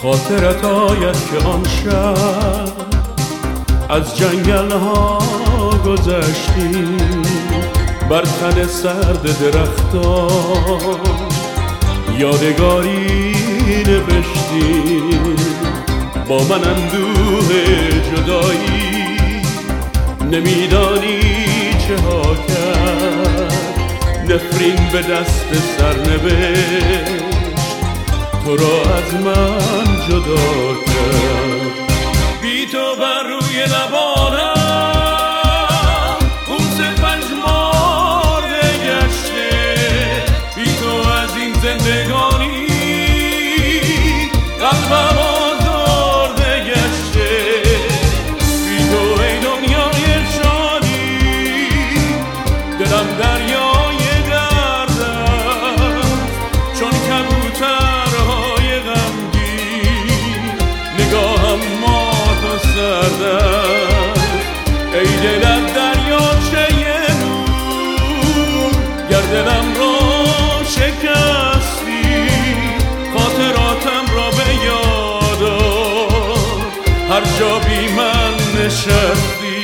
خاطرت آید که آن شب از جنگل ها گذشتیم، بر تن سرد درختان یادگاری نوشتیم. با من اندوه جدایی نمیدانی چه ها کرد، نفرین به دست سرنوشت تو را از من جدا کرد. بی تو بر روی لبانم بوس پژمرده گشته، بی تو از این زندگانی قلبم آزرده گشته. بی تو ای دنیای شادی دلم دریای درد است، چون کبوترهای غمگین نگاهم مات و سرد است. ای دلت دریاچه نور، گر دلم را شکستی خاطراتم را به یاد آر، هر جا بی من نشستی.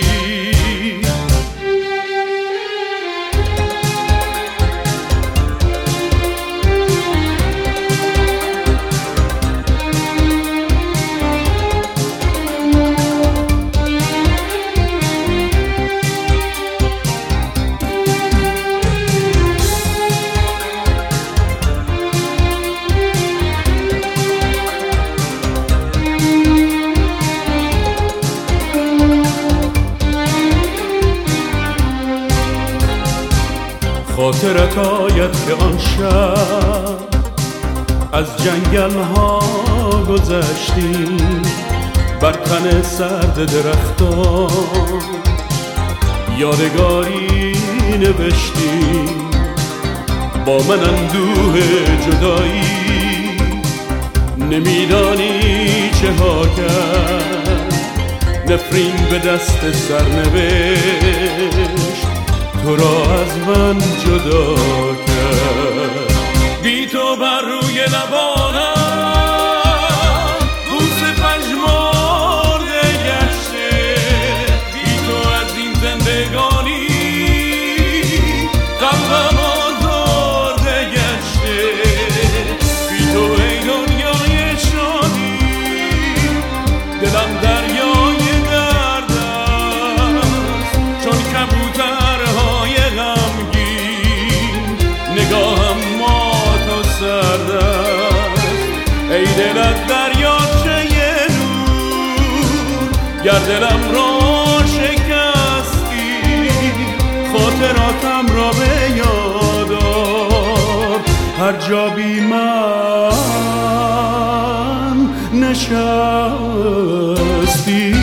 خاطرت آید که آن شب از جنگل ها گذشتیم، بر تن سرد درختان یادگاری نوشتیم. با من اندوه جدایی نمیدانی چه ها کرد، نفرین به دست سرنوشت تو را از من جدا کرد. بی تو بر روی لبانم بوس پژمرده گشته، بی تو از این زندگانی قلبم آزرده گشته. بی تو ای دنیای شادی دلم دریای درد است، چون کبوترهای غمگین نگاهم مات و سرد است. ای دلت دریاچه نور، گر دلم را شکستی خاطراتم را به یاد آر، هر جا بی من نشستی.